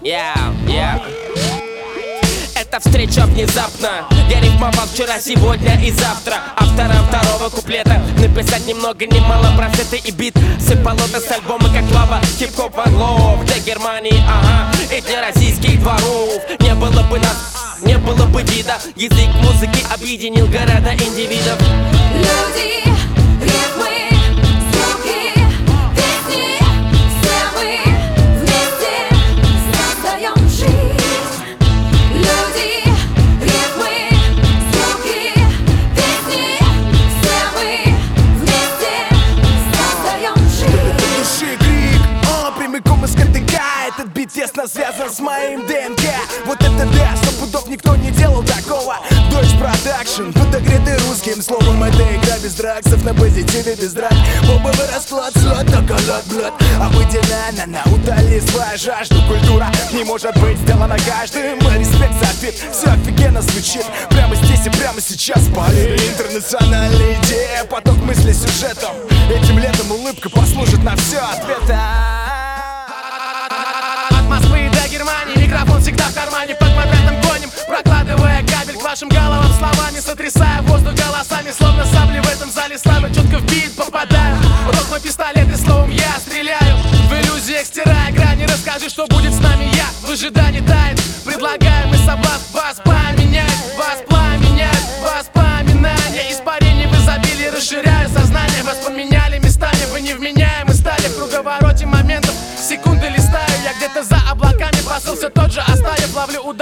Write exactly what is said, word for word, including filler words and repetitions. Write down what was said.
yeah, yeah. Эта встреча внезапна. Я рифмовал вчера, сегодня и завтра. Автором второго куплета написать ни много ни мало про сеты и бит. Сыпалота с альбома как лава. Хип-хоп ванлов для Германии, ага. И для российских дворов. Не было бы нас, не было бы вида. Язык музыки объединил города индивидов. Люди, ритмы, звуки, песни. Все мы вместе создаем жизнь. Люди, ритмы, звуки, песни. Все мы вместе создаем жизнь. Души крик, о, прямиком из КТК. Этот бит тесно связан с моим ДНК. Вот это да, сто пудов никто не делал такого. Дочь продакшн, подогретый русским словом. Это игра без драксов, на позитиве без драк. Бобовый расклад, слот, только лед, блед. Обыденная, на утоли свою жажду. Культура не может быть сделана каждым. Респект за бит, все офигенно звучит. Прямо здесь и прямо сейчас пари. Интернациональная идея, поток мыслей сюжетом. Этим летом улыбка послужит на все ответа. От Москвы до Германии микрофон всегда в кармане. По квадратам гоним, прокладывая кабель к вашим головам словами, сотрясая воздух голосами. Словно сабли в этом зале славы, четко в бит попадаю. Рок мой пистолет и словом я стреляю. В иллюзиях стирая грани, расскажи, что будет с нами. Я в ожидании тает, предлагаю мы собак вас поменять. Вас пламенять, вас поминания. Испарение в изобилии расширяю сознание. Вас поменяли местами, вы невменяемы стали. В круговороте моментов секунды листаю. Я где-то за облаками, посыл все тот же оставив, ловлю удар.